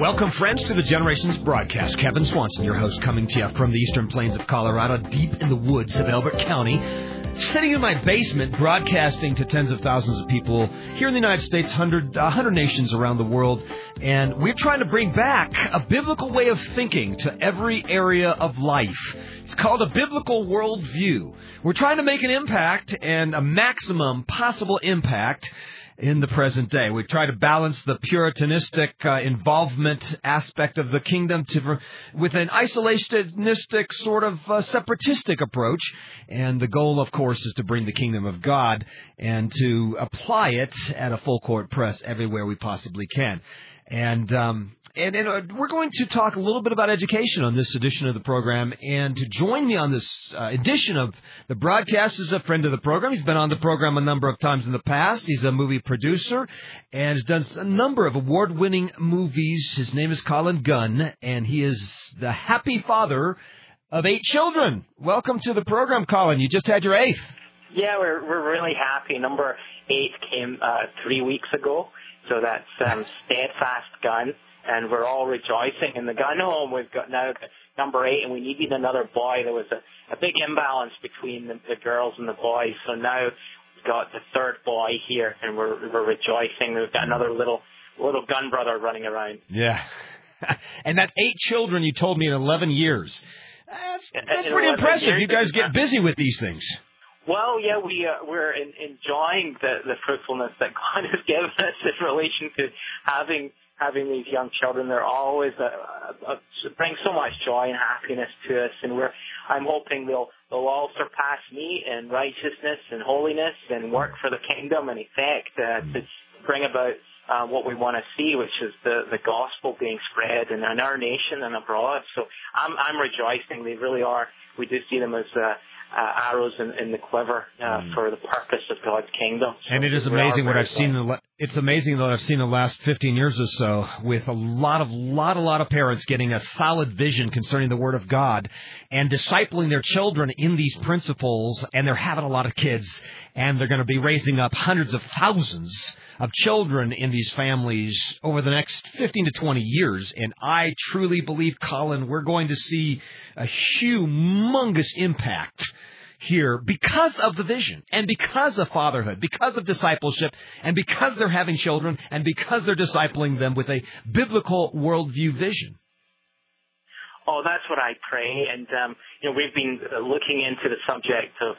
Welcome, friends, to the Generations broadcast. Kevin Swanson, your host, coming to you from the eastern plains of Colorado, deep in the woods of Elbert County. Sitting in my basement, broadcasting to tens of thousands of people here in the United States, 100 nations around the world. And we're trying to bring back a biblical way of thinking to every area of life. It's called a biblical worldview. We're trying to make an impact and a maximum possible impact in the present day. We try to balance the puritanistic involvement aspect of the kingdom with an isolationistic sort of separatistic approach. And the goal, of course, is to bring the kingdom of God and to apply it at a full court press everywhere we possibly can. And we're going to talk a little bit about education on this edition of the program. And to join me on this edition of the broadcast is a friend of the program. He's been on the program a number of times in the past. He's a movie producer and has done a number of award-winning movies. His name is Colin Gunn, and he is the happy father of 8 children. Welcome to the program, Colin. You just had your 8th. Yeah, we're really happy. Number 8 came 3 weeks ago. So that's Steadfast Gun, and we're all rejoicing. In the gun home, we've got now number 8, and we needed another boy. There was a big imbalance between the girls and the boys, so now we've got the third boy here, and we're rejoicing. We've got another little gun brother running around. Yeah, and that's 8 children you told me in 11 years. That's pretty impressive. You guys get busy with these things. Well, yeah, we're enjoying the fruitfulness that God has given us in relation to having these young children. They're always bring so much joy and happiness to us, and I'm hoping they'll all surpass me in righteousness and holiness and work for the kingdom and effect to bring about what we want to see, which is the gospel being spread in our nation and abroad. So I'm rejoicing. They really are. We do see them as arrows in the quiver for the purpose of God's kingdom. So and it is amazing what I've seen. It's amazing that I've seen the last 15 years or so with a lot of parents getting a solid vision concerning the Word of God and discipling their children in these principles. And they're having a lot of kids, and they're going to be raising up hundreds of thousands of children in these families over the next 15 to 20 years. And I truly believe, Colin, we're going to see a humongous impact here because of the vision and because of fatherhood, because of discipleship, and because they're having children and because they're discipling them with a biblical worldview vision. Oh, that's what I pray. And, we've been looking into the subject of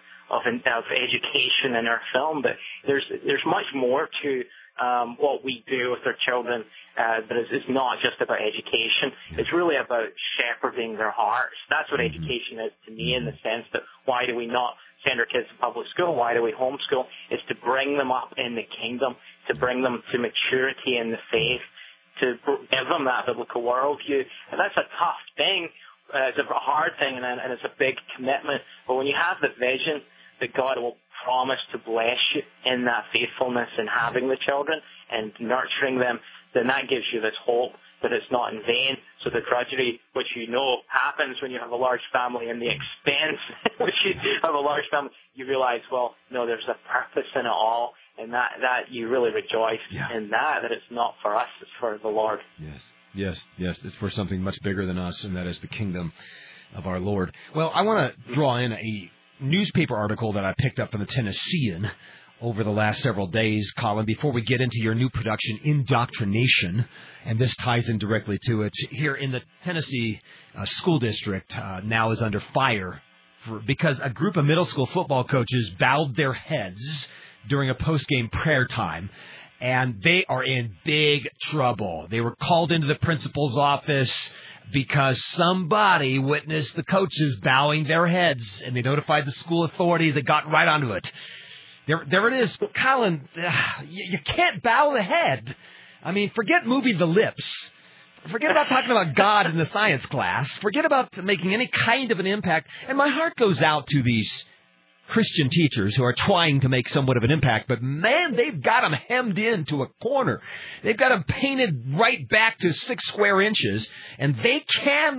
education in our film, but there's much more to what we do with our children that is not just about education. It's really about shepherding their hearts. That's what education is to me, in the sense that why do we not send our kids to public school? Why do we homeschool? It's to bring them up in the kingdom, to bring them to maturity in the faith, to give them that biblical worldview. And that's a tough thing. It's a hard thing, and it's a big commitment. But when you have the vision that God will promise to bless you in that faithfulness and having the children and nurturing them, then that gives you this hope that it's not in vain. So the drudgery, which happens when you have a large family, and the expense which you have a large family, you realize, well, no, there's a purpose in it all, and that you really rejoice in that it's not for us, it's for the Lord. Yes, it's for something much bigger than us, and that is the kingdom of our Lord. Well, I want to draw in a newspaper article that I picked up from the Tennessean over the last several days, Colin, before we get into your new production, Indoctrination, and this ties in directly to it. Here in the Tennessee school district now is under fire because a group of middle school football coaches bowed their heads during a post-game prayer time, and they are in big trouble. They were called into the principal's office because somebody witnessed the coaches bowing their heads, and they notified the school authorities. They got right onto it. There it is. Colin, you can't bow the head. I mean, forget moving the lips. Forget about talking about God in the science class. Forget about making any kind of an impact. And my heart goes out to these Christian teachers who are trying to make somewhat of an impact, but man, they've got them hemmed into a corner. They've got them painted right back to 6 square inches, and they can't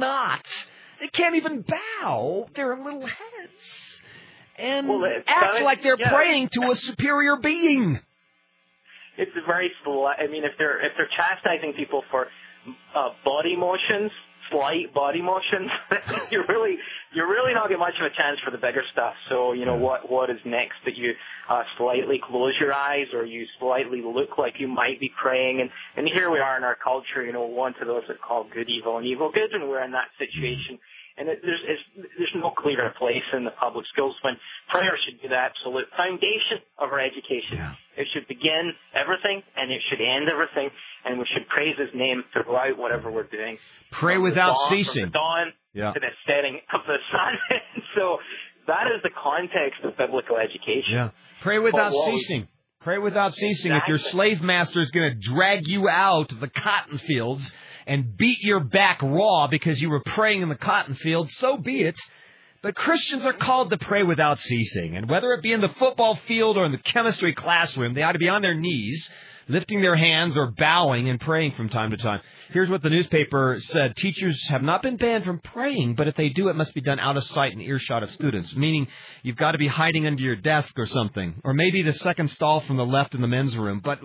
even bow their little heads and act like they're praying to a superior being. It's very, I mean, if they're chastising people for body motions, slight body motions, you're really not getting much of a chance for the bigger stuff. So, what is next? That you slightly close your eyes, or you slightly look like you might be praying. And here we are in our culture, one to those that call good evil and evil good, and we're in that situation. And there's no clearer place in the public schools when prayer should be the absolute foundation of our education. Yeah. It should begin everything, and it should end everything, and we should praise His name throughout whatever we're doing. Pray without ceasing. From the dawn to the setting of the sun. So that is the context of biblical education. Yeah. Pray without ceasing. Pray without ceasing. Exactly. If your slave master is going to drag you out of the cotton fields and beat your back raw because you were praying in the cotton field, so be it. But Christians are called to pray without ceasing. And whether it be in the football field or in the chemistry classroom, they ought to be on their knees, lifting their hands or bowing and praying from time to time. Here's what the newspaper said. Teachers have not been banned from praying, but if they do, it must be done out of sight and earshot of students, meaning you've got to be hiding under your desk or something, or maybe the second stall from the left in the men's room. But,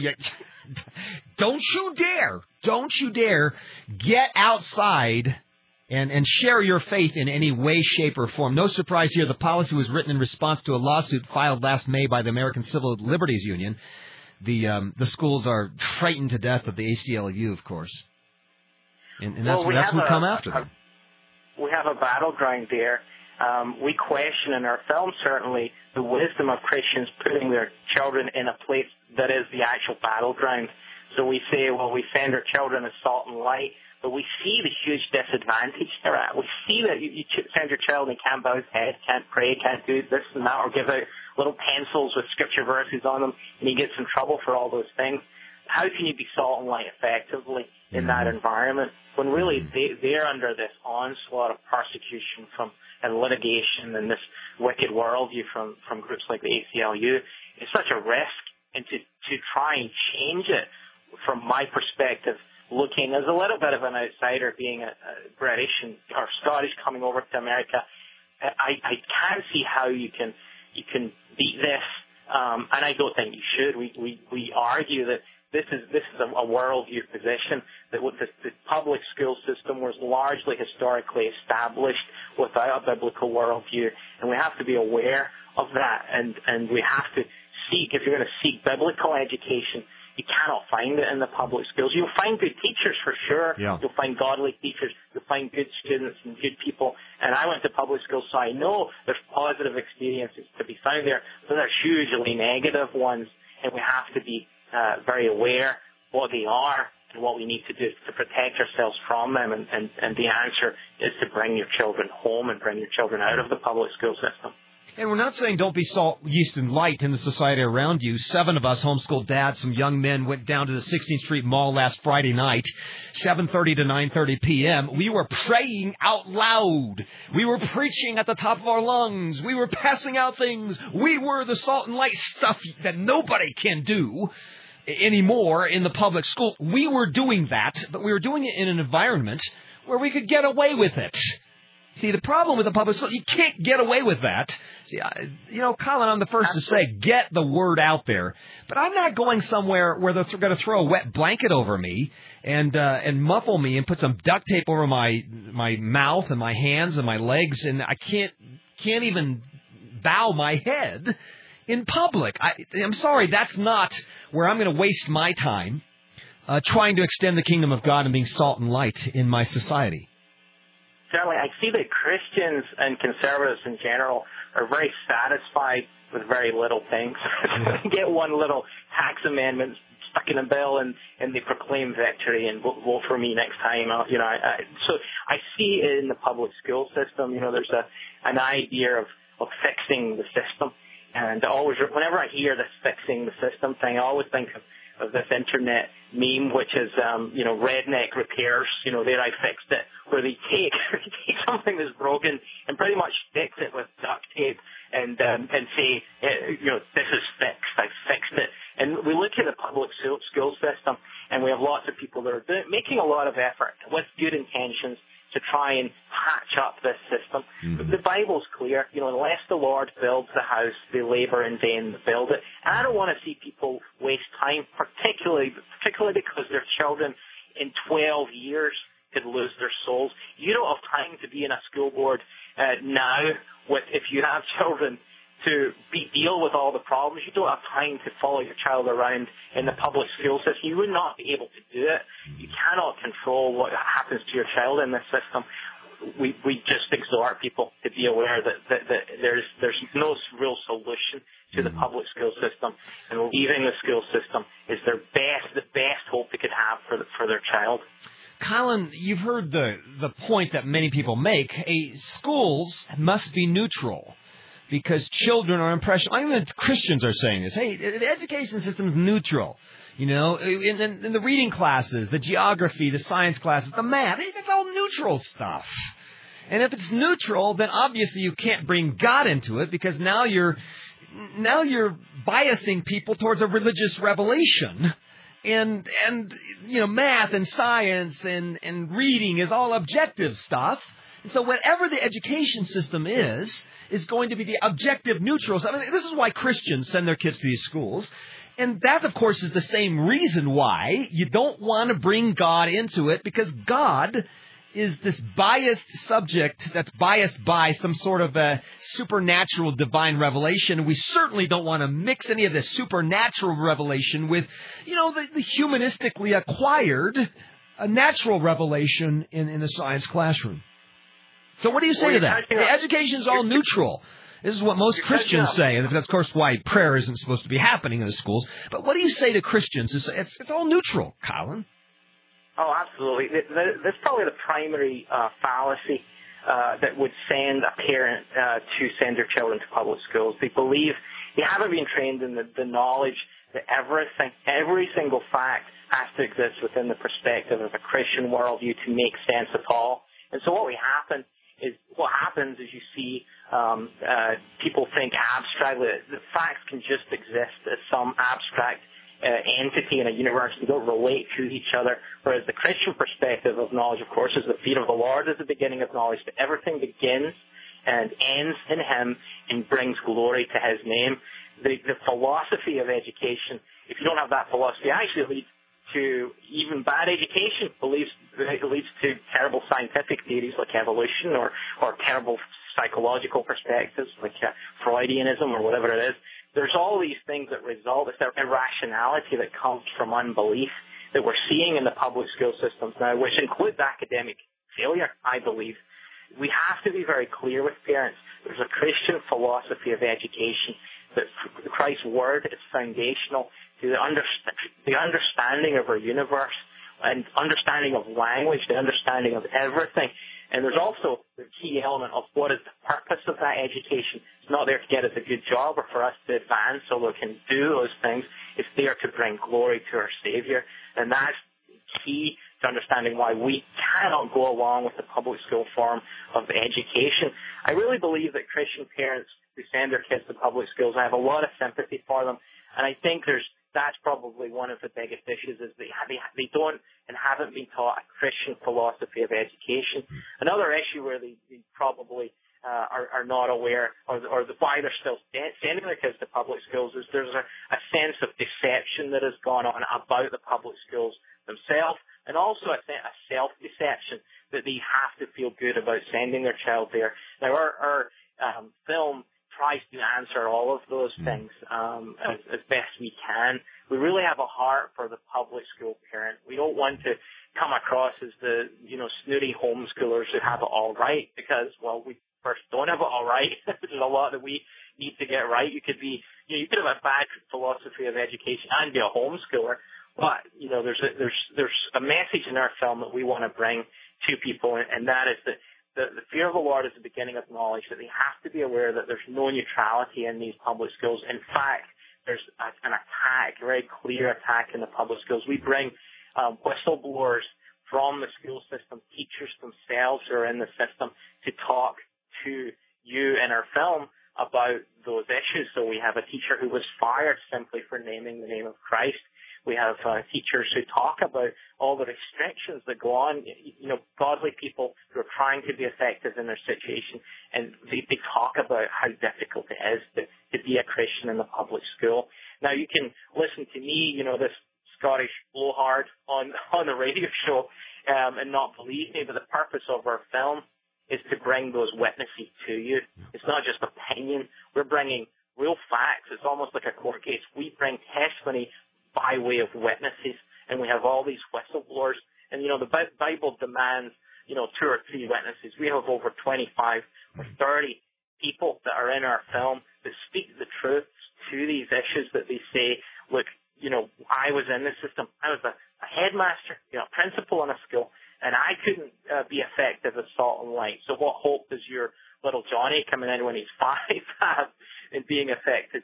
don't you dare get outside and share your faith in any way, shape, or form. No surprise here, the policy was written in response to a lawsuit filed last May by the American Civil Liberties Union. The schools are frightened to death of the ACLU, of course. And that's what come after them. We have a battleground there. We question in our film, certainly, the wisdom of Christians putting their children in a place that is the actual battleground. So we say, well, we send our children as salt and light, but we see the huge disadvantage they're at. We see that you send your child and can't bow his head, can't pray, can't do this and that, or give out little pencils with scripture verses on them, and he gets in trouble for all those things. How can you be salt and light effectively in that environment when really they're under this onslaught of persecution and litigation and this wicked worldview from groups like the ACLU? It's such a risk, and to try and change it from my perspective, looking as a little bit of an outsider, being a British or Scottish coming over to America, I can't see how you can beat this, and I don't think you should. We argue that this is a worldview position, that the public school system was largely historically established without a biblical worldview, and we have to be aware of that, and we have to seek, if you're going to seek biblical education, you cannot find it in the public schools. You'll find good teachers for sure. Yeah. You'll find godly teachers. You'll find good students and good people. And I went to public schools, so I know there's positive experiences to be found there, but there's hugely negative ones. And we have to be very aware what they are and what we need to do to protect ourselves from them. And the answer is to bring your children home and bring your children out of the public school system. And we're not saying don't be salt, yeast, and light in the society around you. 7 of us homeschool dads, some young men, went down to the 16th Street Mall last Friday night, 7:30 to 9:30 p.m. We were praying out loud. We were preaching at the top of our lungs. We were passing out things. We were the salt and light stuff that nobody can do anymore in the public school. We were doing that, but we were doing it in an environment where we could get away with it. See, the problem with the public school, you can't get away with that. See, Colin, I'm the first to say, get the word out there. But I'm not going somewhere where they're going to throw a wet blanket over me and muffle me and put some duct tape over my mouth and my hands and my legs, and I can't even bow my head in public. I'm sorry, that's not where I'm going to waste my time trying to extend the kingdom of God and being salt and light in my society. Certainly, I see that Christians and conservatives in general are very satisfied with very little things. They get one little tax amendment stuck in a bill, and they proclaim victory and vote for me next time. So I see in the public school system, there's an idea of fixing the system, and always whenever I hear this fixing the system thing, I always think of this internet meme, which is, redneck repairs, there I fixed it, where they take something that's broken and pretty much fix it with duct tape and say, this is fixed, I fixed it. And we look at the public school system, and we have lots of people that are making a lot of effort with good intentions to try and patch up this system. Mm-hmm. But the Bible's clear, unless the Lord builds the house, they labor in vain to build it. And I don't want to see people waste time, particularly because their children, in 12 years could lose their souls. You don't have time to be in a school board now if you have children to deal with all the problems. You don't have time to follow your child around in the public school system. You would not be able to do it. You cannot control what happens to your child in this system. We just exhort people to be aware that there's no real solution to the public school system, and leaving the school system is the best hope they could have for their child. Colin, you've heard the point that many people make. Schools must be neutral because children are impressionable. Even Christians are saying this. Hey, the education system is neutral. You know, in the reading classes, the geography, the science classes, the math, it's all neutral stuff. And if it's neutral, then obviously you can't bring God into it because now you're biasing people towards a religious revelation. And you know, math and science and reading is all objective stuff. And so whatever the education system is going to be the objective neutral. I mean, this is why Christians send their kids to these schools. And that, of course, is the same reason why you don't want to bring God into it, because God is this biased subject that's biased by some sort of a supernatural divine revelation. We certainly don't want to mix any of this supernatural revelation with, you know, the humanistically acquired natural revelation in the science classroom. So what do you say to that? The education is all neutral. This is what most Christians say, and that's, of course, why prayer isn't supposed to be happening in the schools. But what do you say to Christians? It's all neutral, Colin. Oh, absolutely. That's probably the primary fallacy that would send a parent to send their children to public schools. They believe they haven't been trained in the knowledge that every single fact has to exist within the perspective of a Christian worldview to make sense at all. And so what happens is you see people think abstractly. The facts can just exist as some abstract entity in a universe. They don't relate to each other. Whereas the Christian perspective of knowledge, of course, is the fear of the Lord is the beginning of knowledge. But everything begins and ends in Him and brings glory to His name. The philosophy of education, if you don't have that philosophy, actually leads to even bad education. It leads to terrible scientific theories like evolution or terrible psychological perspectives like Freudianism or whatever it is. There's all these things that result. It's their irrationality that comes from unbelief that we're seeing in the public school systems now, which includes academic failure, I believe. We have to be very clear with parents. There's a Christian philosophy of education that Christ's Word is foundational to the understanding of our universe and understanding of language, the understanding of everything. And there's also the key element of what is the purpose of that education. It's not there to get us a good job or for us to advance so we can do those things. It's there to bring glory to our Savior. And that's key to understanding why we cannot go along with the public school form of education. I really believe that Christian parents who send their kids to public schools, I have a lot of sympathy for them. And I think that's probably one of the biggest issues is they don't and haven't been taught a Christian philosophy of education. Another issue where they probably are not aware or why they're still sending their kids to public schools is there's a sense of deception that has gone on about the public schools themselves, and also a self-deception that they have to feel good about sending their child there. Now, our film tries to answer all of those things as best we can. We really have a heart for the public school parent. We don't want to come across as the snooty homeschoolers who have it all right, because, well, we first don't have it all right. There's a lot that we need to get right. You could have a bad philosophy of education and be a homeschooler, but there's a message in our film that we want to bring to people, and that is that the fear of the Lord is the beginning of knowledge, that they have to be aware that there's no neutrality in these public schools. In fact, there's an attack, a very clear attack in the public schools. We bring whistleblowers from the school system, teachers themselves who are in the system, to talk to you in our film about those issues. So we have a teacher who was fired simply for naming the name of Christ. We have teachers who talk about all the restrictions that go on, godly people who are trying to be effective in their situation, and they talk about how difficult it is to be a Christian in the public school. Now, you can listen to me, this Scottish blowhard on the radio show and not believe me, but the purpose of our film is to bring those witnesses to you. It's not just opinion. We're bringing real facts. It's almost like a court case. We bring testimony by way of witnesses, and we have all these whistleblowers. And, the Bible demands, 2 or 3 witnesses. We have over 25 or 30 people that are in our film that speak the truth to these issues, that they say, look, I was in the system. I was a headmaster, principal in a school, and I couldn't be effective as salt and light. So what hope does your little Johnny coming in when he's 5 have in being effective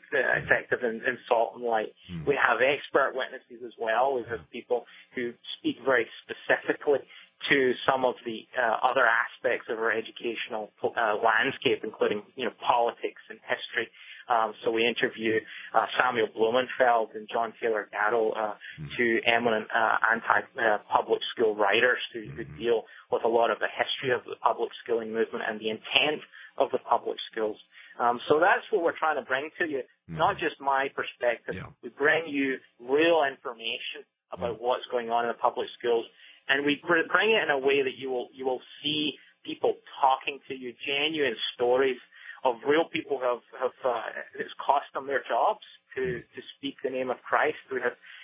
in salt and light? We have expert witnesses as well. We have people who speak very specifically to some of the other aspects of our educational landscape, including, politics and history. So we interview Samuel Blumenfeld and John Taylor Gatto, 2 eminent anti-public school writers who deal with a lot of the history of the public schooling movement and the intent of the public schools. So that's what we're trying to bring to you, not just my perspective. Yeah. We bring you real information about what's going on in the public schools, and we bring it in a way that you will see people talking to you, genuine stories of real people who have it's cost them their jobs to speak the name of Christ. We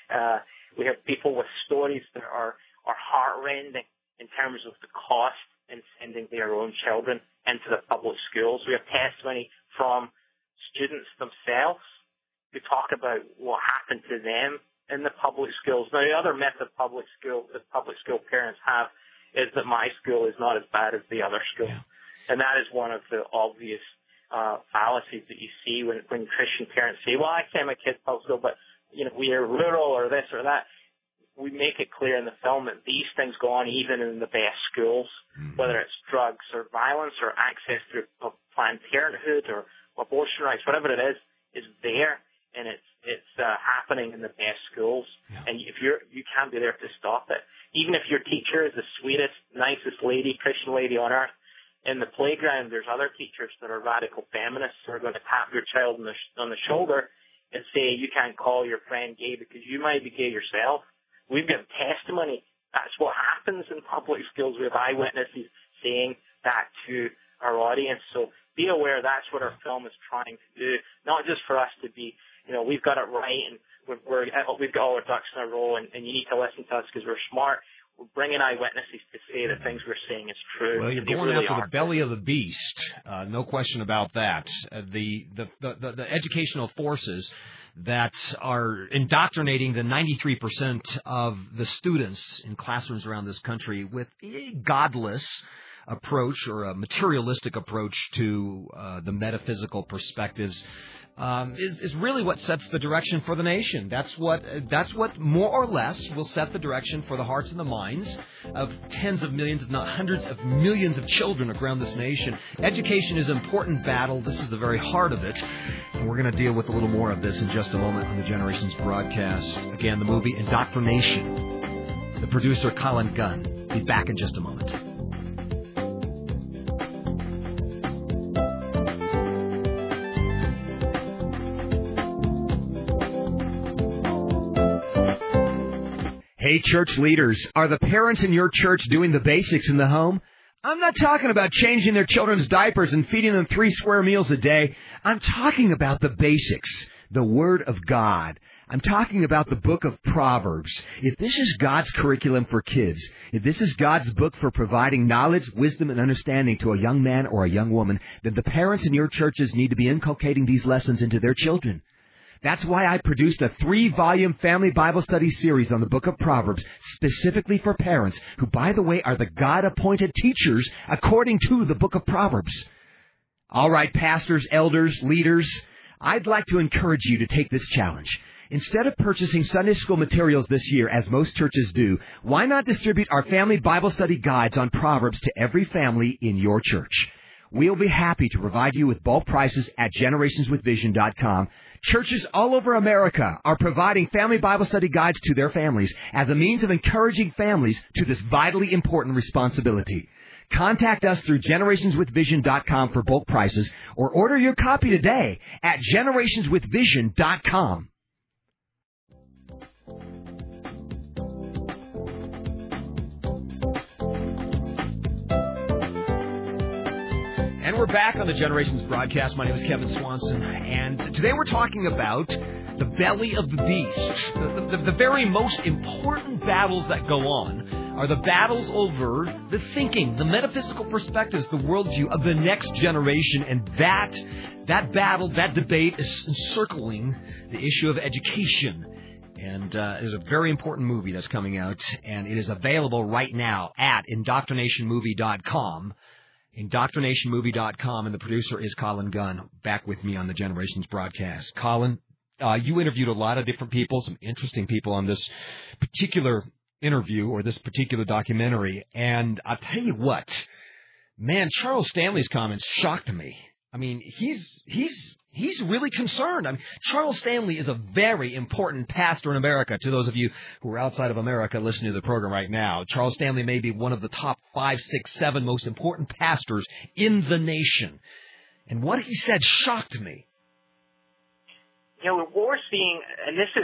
have people with stories that are heartrending in terms of the cost in sending their own children into the public schools. We have testimony from students themselves who talk about what happened to them in the public schools. Now, the other myth of public school parents have is that my school is not as bad as the other school. Yeah. And that is one of the obvious fallacies that you see when Christian parents say, well, I send my kids to public school, but, we are rural or this or that. We make it clear in the film that these things go on even in the best schools, whether it's drugs or violence or access to Planned Parenthood or abortion rights, whatever it is there, and it's happening in the best schools. Yeah. And if you can't be there to stop it. Even if your teacher is the sweetest, nicest lady, Christian lady on earth, in the playground, there's other teachers that are radical feminists who are going to tap your child on the shoulder and say, you can't call your friend gay because you might be gay yourself. We've got testimony. That's what happens in public schools. We have eyewitnesses saying that to our audience. So be aware that's what our film is trying to do, not just for us to be, we've got it right and we've got all our ducks in a row and you need to listen to us because we're smart. We're bringing eyewitnesses to say the things we're saying is true. Well, you're going after the belly of the beast, no question about that. The educational forces that are indoctrinating the 93% of the students in classrooms around this country with a godless approach or a materialistic approach to the metaphysical perspectives is really what sets the direction for the nation. That's what more or less will set the direction for the hearts and the minds of tens of millions, if not hundreds of millions of children around this nation. Education is an important battle. This is the very heart of it. And we're going to deal with a little more of this in just a moment on the Generations broadcast. Again, the movie Indoctrination. The producer, Colin Gunn. Be back in just a moment. Hey, church leaders, are the parents in your church doing the basics in the home? I'm not talking about changing their children's diapers and feeding them 3 square meals a day. I'm talking about the basics, the Word of God. I'm talking about the book of Proverbs. If this is God's curriculum for kids, if this is God's book for providing knowledge, wisdom, and understanding to a young man or a young woman, then the parents in your churches need to be inculcating these lessons into their children. That's why I produced a 3-volume family Bible study series on the book of Proverbs, specifically for parents, who, by the way, are the God-appointed teachers according to the book of Proverbs. All right, pastors, elders, leaders, I'd like to encourage you to take this challenge. Instead of purchasing Sunday school materials this year, as most churches do, why not distribute our family Bible study guides on Proverbs to every family in your church? We'll be happy to provide you with bulk prices at generationswithvision.com. Churches all over America are providing family Bible study guides to their families as a means of encouraging families to this vitally important responsibility. Contact us through generationswithvision.com for bulk prices or order your copy today at generationswithvision.com. And we're back on the Generations broadcast. My name is Kevin Swanson, and today we're talking about the belly of the beast. The very most important battles that go on are the battles over the thinking, the metaphysical perspectives, the worldview of the next generation, and that battle, that debate is encircling the issue of education. And there's a very important movie that's coming out, and it is available right now at indoctrinationmovie.com. indoctrinationmovie.com, and the producer is Colin Gunn, back with me on the Generations broadcast. Colin, you interviewed a lot of different people, some interesting people on this particular interview or this particular documentary, and I'll tell you what, man, Charles Stanley's comments shocked me. I mean, he's really concerned. I mean, Charles Stanley is a very important pastor in America. To those of you who are outside of America listening to the program right now, Charles Stanley may be one of the top 5, 6, 7 most important pastors in the nation. And what he said shocked me. You know, what we're seeing, and this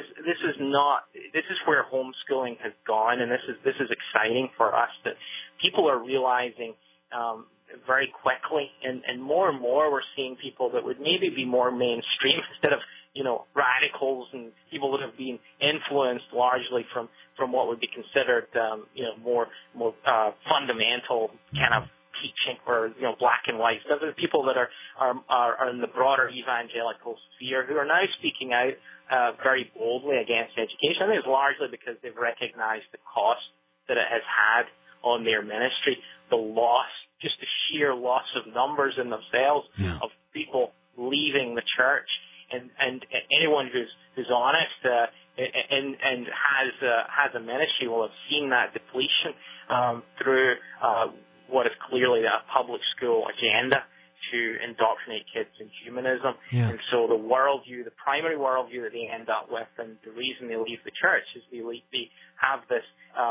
is where homeschooling has gone, and this is exciting for us, that people are realizing very quickly, and more we're seeing people that would maybe be more mainstream instead of, you know, radicals and people that have been influenced largely from what would be considered, you know, more fundamental kind of teaching, or, you know, black and white stuff. There's people that are in the broader evangelical sphere who are now speaking out very boldly against education. I think it's largely because they've recognized the cost that it has had on their ministry, the loss, just the sheer loss of numbers in themselves, of people leaving the church, and anyone who's honest and has a ministry will have seen that depletion through what is clearly a public school agenda to indoctrinate kids in humanism. And so the worldview, the primary worldview that they end up with, and the reason they leave the church, is they have this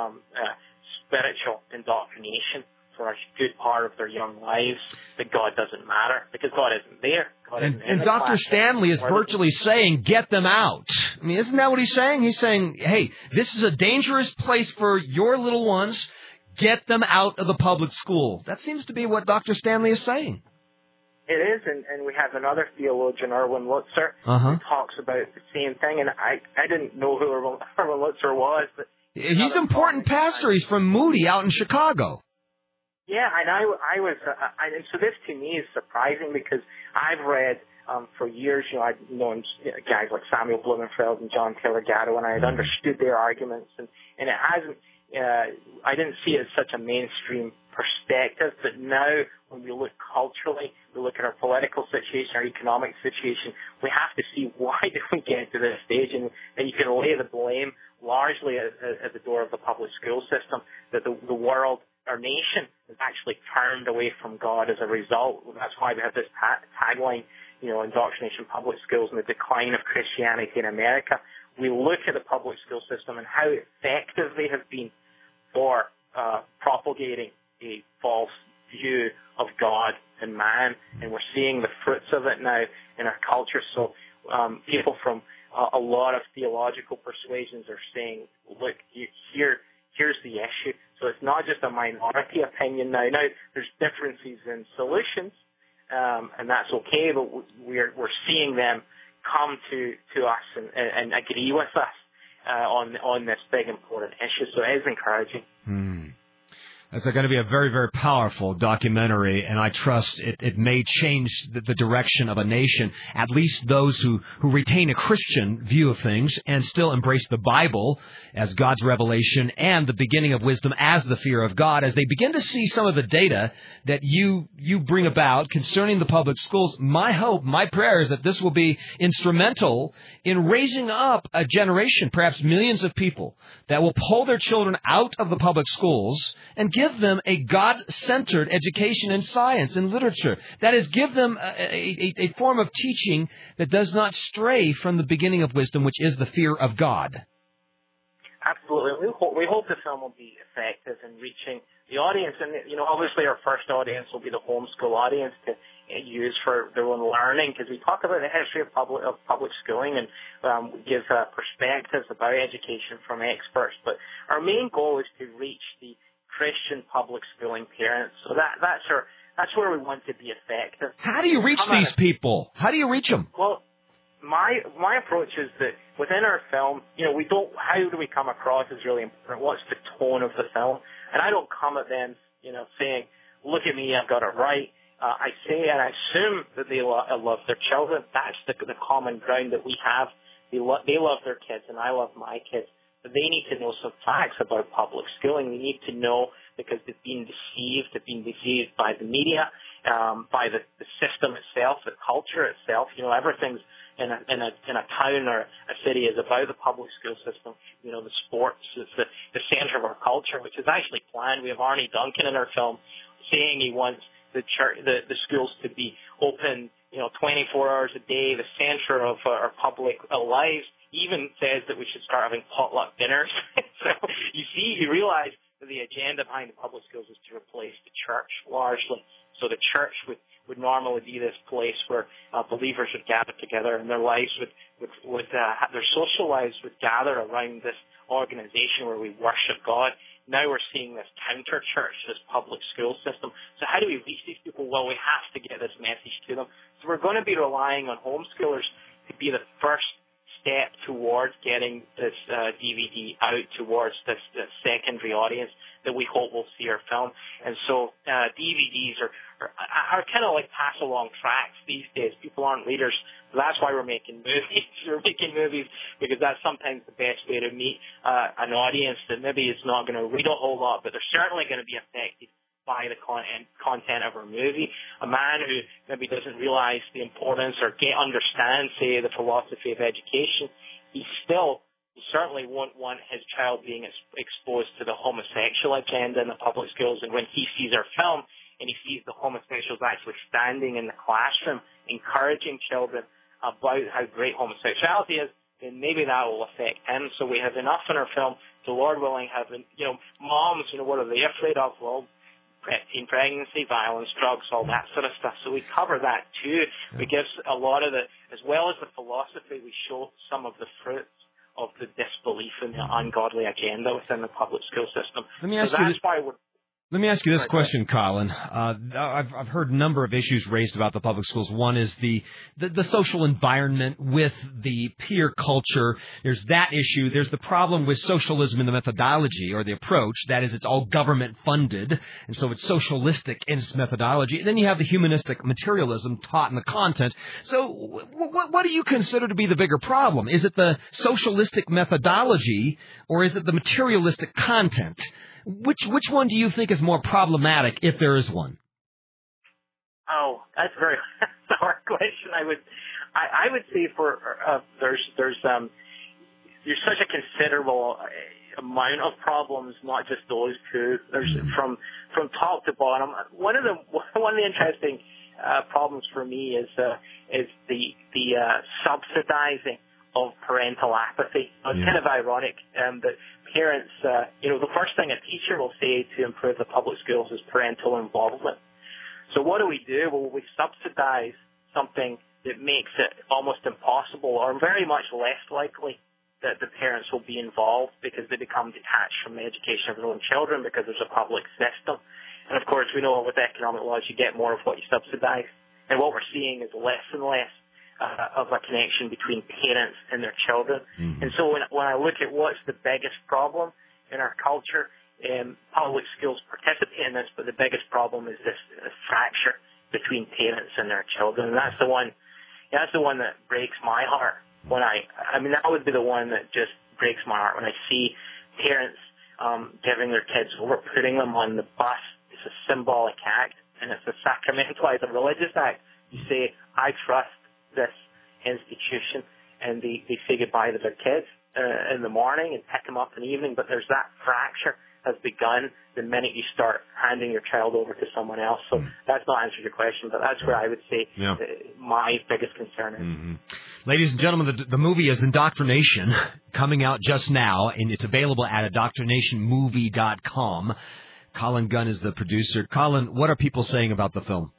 spiritual indoctrination for a good part of their young lives that God doesn't matter, because God isn't there. And Dr. Stanley is virtually saying, get them out. I mean, isn't that what he's saying? He's saying, hey, this is a dangerous place for your little ones. Get them out of the public school. That seems to be what Dr. Stanley is saying. It is, and we have another theologian, Erwin Lutzer, who talks about the same thing, and I didn't know who Erwin Lutzer was. But he's an important pastor. He's from Moody out in Chicago. Yeah, and I was, and so this to me is surprising, because I've read for years, you know, I've known guys like Samuel Blumenfeld and John Taylor Gatto, and I had understood their arguments, and it hasn't, I didn't see it as such a mainstream perspective, but now when we look culturally, we look at our political situation, our economic situation, we have to see, why did we get to this stage? And you can lay the blame largely at the door of the public school system, that the world, our nation, is actually turned away from God as a result. That's why we have this tagline, you know, indoctrination public schools and the decline of Christianity in America. We look at the public school system and how effective they have been for propagating a false view of God and man, and we're seeing the fruits of it now in our culture. So people from a lot of theological persuasions are saying, look, here's the issue. So it's not just a minority opinion now. Now there's differences in solutions, and that's okay, but we're seeing them come to us and agree with us on this big important issue. So it is encouraging. It's going to be a very, very powerful documentary, and I trust it may change the direction of a nation, at least those who retain a Christian view of things and still embrace the Bible as God's revelation and the beginning of wisdom as the fear of God, as they begin to see some of the data that you bring about concerning the public schools. My hope, my prayer is that this will be instrumental in raising up a generation, perhaps millions of people, that will pull their children out of the public schools and give them a God-centered education in science and literature. That is, give them a form of teaching that does not stray from the beginning of wisdom, which is the fear of God. Absolutely. We hope the film will be effective in reaching the audience. And, you know, obviously our first audience will be the homeschool audience to use for their own learning, because we talk about the history of public schooling and give perspectives about education from experts. But our main goal is to reach the Christian public schooling parents. So that's That's where we want to be effective. How do you reach these people? How do you reach them? Well, my approach is that within our film, how do we come across is really important. What's the tone of the film? And I don't come at them, saying, look at me, I've got it right. I say and I assume that they love their children. That's the common ground that we have. They love their kids, and I love my kids. But they need to know some facts about public schooling. They need to know because they've been deceived. They've been deceived by the media, by the system itself, the culture itself. Everything's in a town or a city is about the public school system. The sports is the center of our culture, which is actually planned. We have Arnie Duncan in our film saying he wants the schools to be open, 24 hours a day, the center of our public lives. He even says that we should start having potluck dinners. So you realize that the agenda behind the public schools is to replace the church largely. So the church would normally be this place where believers would gather together, and their lives their social lives would gather around this organization where we worship God. Now we're seeing this counter church, this public school system. So how do we reach these people? Well, we have to get this message to them. So we're going to be relying on homeschoolers to be the first step towards getting this DVD out towards this secondary audience that we hope will see our film. And so DVDs are kind of like pass-along tracks these days. People aren't readers. So that's why we're making movies. We're making movies because that's sometimes the best way to meet an audience that maybe is not going to read a whole lot, but they're certainly going to be affected by the content of our movie. A man who maybe doesn't realize the importance or understand, say, the philosophy of education, he certainly won't want his child being exposed to the homosexual agenda in the public schools. And when he sees our film and he sees the homosexuals actually standing in the classroom, encouraging children about how great homosexuality is, then maybe that will affect him. So we have enough in our film, the Lord willing, having, moms, what are they afraid of? Well, teen pregnancy, violence, drugs, all that sort of stuff. So we cover that too. We give a lot of as well as the philosophy, we show some of the fruits of the disbelief in the ungodly agenda within the public school system. Let me ask you this question, Colin. I've heard a number of issues raised about the public schools. One is the social environment with the peer culture. There's that issue. There's the problem with socialism in the methodology or the approach. That is, it's all government funded, and so it's socialistic in its methodology. And then you have the humanistic materialism taught in the content. So what do you consider to be the bigger problem? Is it the socialistic methodology or is it the materialistic content? Which one do you think is more problematic, if there is one? Oh, that's a very hard question. I would say there's such a considerable amount of problems, not just those two. There's from top to bottom. One of the interesting problems for me is the subsidizing of parental apathy. It's kind of ironic that parents, the first thing a teacher will say to improve the public schools is parental involvement. So what do? Well, we subsidize something that makes it almost impossible or very much less likely that the parents will be involved because they become detached from the education of their own children because there's a public system. And of course, we know with economic laws you get more of what you subsidize. And what we're seeing is less and less of a connection between parents and their children. Mm-hmm. And so when I look at what's the biggest problem in our culture, public schools participate in this, but the biggest problem is this fracture between parents and their children. And that's the one that breaks my heart. That would be the one that just breaks my heart when I see parents giving their kids over, putting them on the bus. It's a symbolic act, and it's a sacramentalized, a religious act. You say, I trust this institution, and they say goodbye to their kids in the morning and pick them up in the evening, but there's that fracture has begun the minute you start handing your child over to someone else. So that's not answered your question, but that's where I would say my biggest concern is. Mm-hmm. Ladies and gentlemen, the movie is Indoctrination, coming out just now, and it's available at indoctrinationmovie.com. Colin Gunn is the producer. Colin, what are people saying about the film?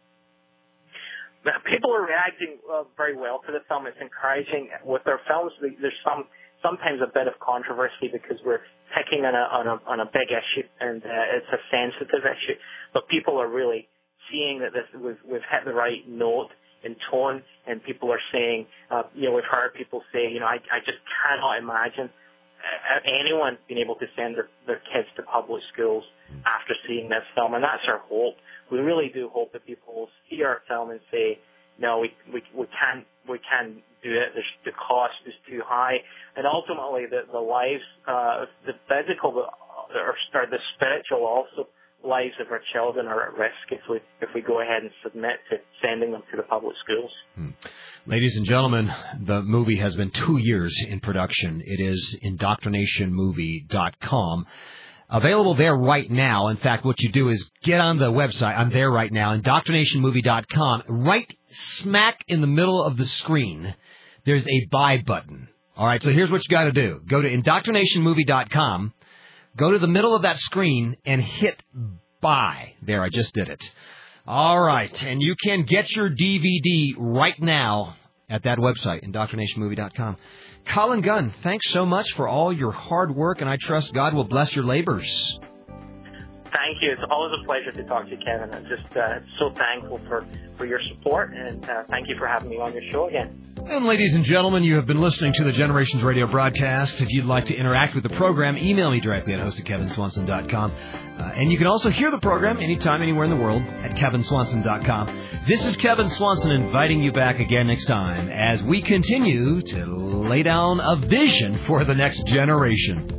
People are reacting very well to the film. It's encouraging. With our films, there's sometimes a bit of controversy because we're picking on a big issue, and it's a sensitive issue. But people are really seeing that we've hit the right note in tone, and people are saying, we've heard people say, I just cannot imagine anyone being able to send their kids to public schools after seeing this film, and that's our hope. We really do hope that people will see our film and say, no, we can't do it. The cost is too high, and ultimately the lives, the physical or the spiritual also lives of our children are at risk if we go ahead and submit to sending them to the public schools. Ladies and gentlemen, the movie has been 2 years in production. It is indoctrinationmovie.com. Available there right now. In fact, what you do is get on the website. I'm there right now, indoctrinationmovie.com. Right smack in the middle of the screen, there's a buy button. All right, so here's what you got to do. Go to indoctrinationmovie.com. Go to the middle of that screen and hit buy. There, I just did it. All right, and you can get your DVD right now at that website, indoctrinationmovie.com. Colin Gunn, thanks so much for all your hard work, and I trust God will bless your labors. Thank you. It's always a pleasure to talk to you, Kevin. I'm just so thankful for your support, and thank you for having me on your show again. And ladies and gentlemen, you have been listening to the Generations Radio broadcast. If you'd like to interact with the program, email me directly at host@kevinswanson.com. And you can also hear the program anytime, anywhere in the world at kevinswanson.com. This is Kevin Swanson inviting you back again next time as we continue to lay down a vision for the next generation.